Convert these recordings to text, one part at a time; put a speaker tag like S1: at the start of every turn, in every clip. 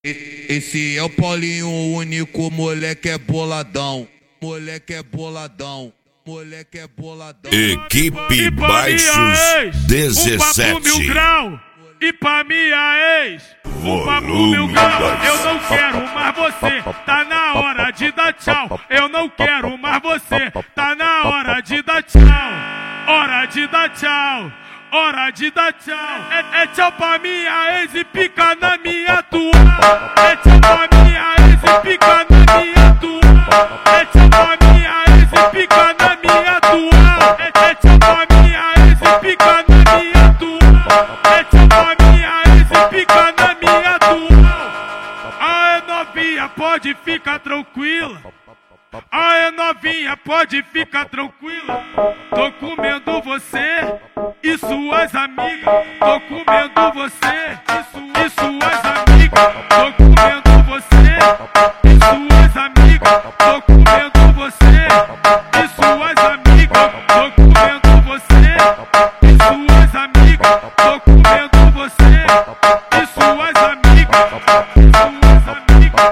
S1: Esse é o Paulinho, o único moleque é boladão. Moleque é boladão. Moleque é boladão.
S2: Equipe Baixos 17.
S3: Um papo mil grau. E pra minha ex, um papo mil grau. Eu não quero mais você, tá na hora de dar tchau. Eu não quero mais você, tá na hora de dar tchau. Hora de dar tchau, hora de dar tchau. É tchau pra minha ex e pica na minha atual. É tchau pra minha ex e pica na minha atual. É tchau pra minha ex e pica na minha atual. É tchau pra minha ex e pica na minha atual. É tchau pra minha ex e pica na minha atual. Aê novinha, pode ficar tranquila. Aê novinha, pode ficar tranquila. Tô comendo você e suas amigas. Tô comendo você e suas amigas. Tô comendo você e suas amigas. Tô comendo você e suas amigas. Tô comendo você e suas amigas. Tô comendo você e suas amigas. Suas amigas.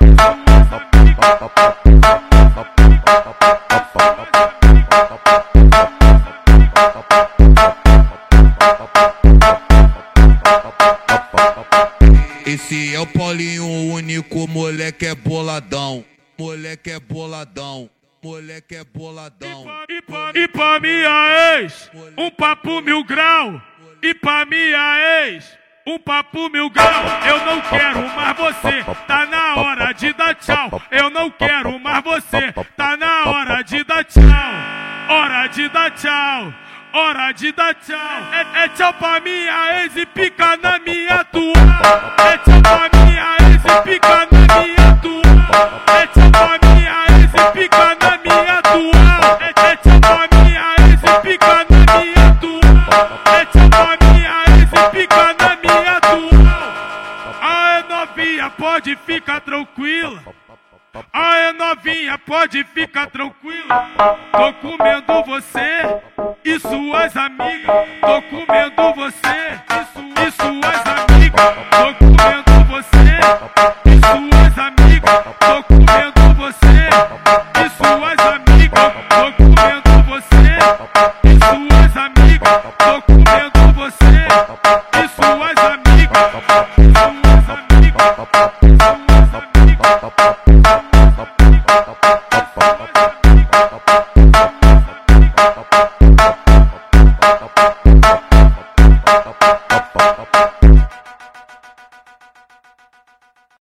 S1: Esse é o Paulinho, o único moleque é boladão. Moleque é boladão. Moleque é boladão.
S3: E pra minha ex, um papo mil grau. E pra minha ex, um papo mil grau. Eu não quero mais você, tá na hora de dar tchau. Eu não quero mais você, tá na hora de dar tchau. Hora de dar tchau, hora de dar tchau. É tchau pra minha ex e pica na minha atual. É tchau pra minha ex e pica na minha atual. É tchau pra minha ex e pica na minha atual. É tchau pra minha ex e pica na minha atual. É tchau pra minha ex e pica na minha atual. Aê novinha, pode ficar tranquila. Aê novinha, pode ficar tranquila. Tô comendo você e suas amigas. Tô comendo você e suas amigas. Tô comendo